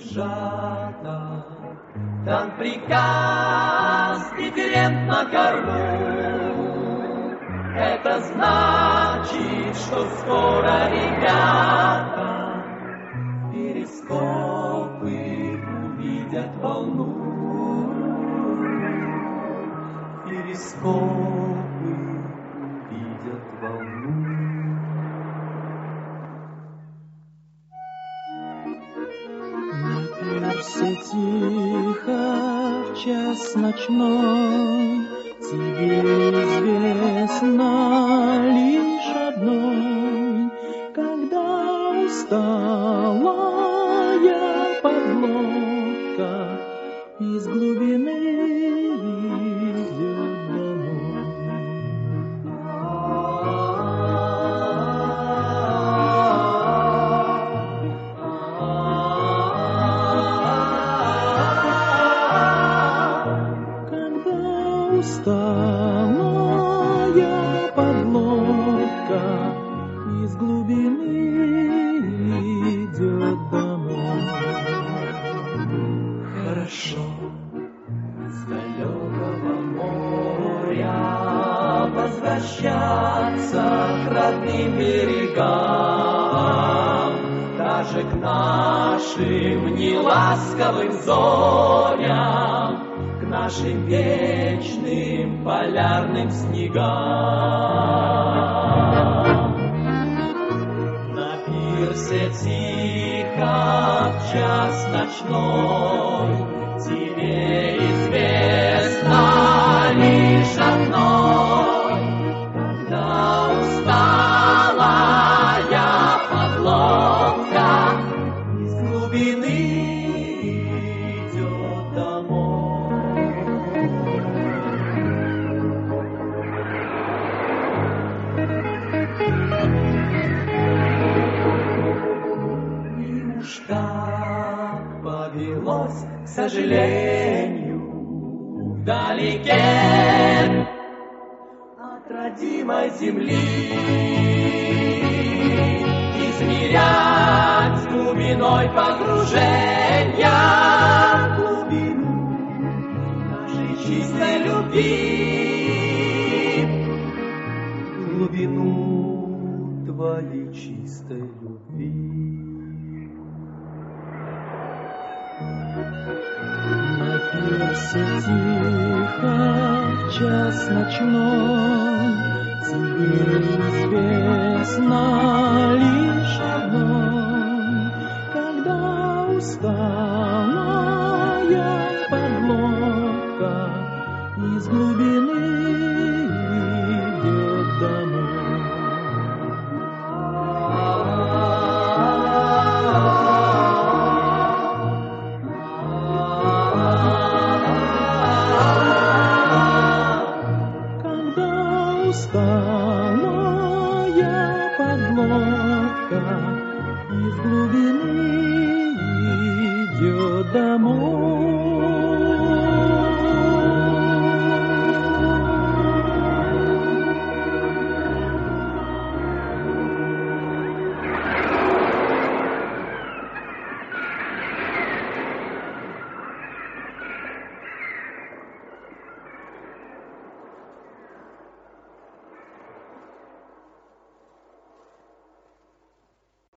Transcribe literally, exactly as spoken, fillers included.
сжата, дан приказ дифферент на корму. Это значит, что скоро ребята перископы увидят волну. Перископы увидят волну. Все тихо в час ночной, тебе известно лишь одной, когда усталая подлодка из глубины идет домой. Усталая подлодка из глубины идет домой. Хорошо с далекого моря возвращаться к родным берегам, даже к нашим неласковым зорям, к нашим вечным полярным снегам. На пирсе тихо в час ночной тебе известно лишь одной, когда усталая подлодка из глубины идет домой. И уж так повелось, к сожалению, вдалеке от родимой земли, измерять глубиной погружения глубину нашей чистой любви, глубину твоей чистой любви. На пирсе тихо в час ночной тебе известно лишь одной, когда усталая подлодка из глубины идет домой. Усталая подлодка из глубины идет домой.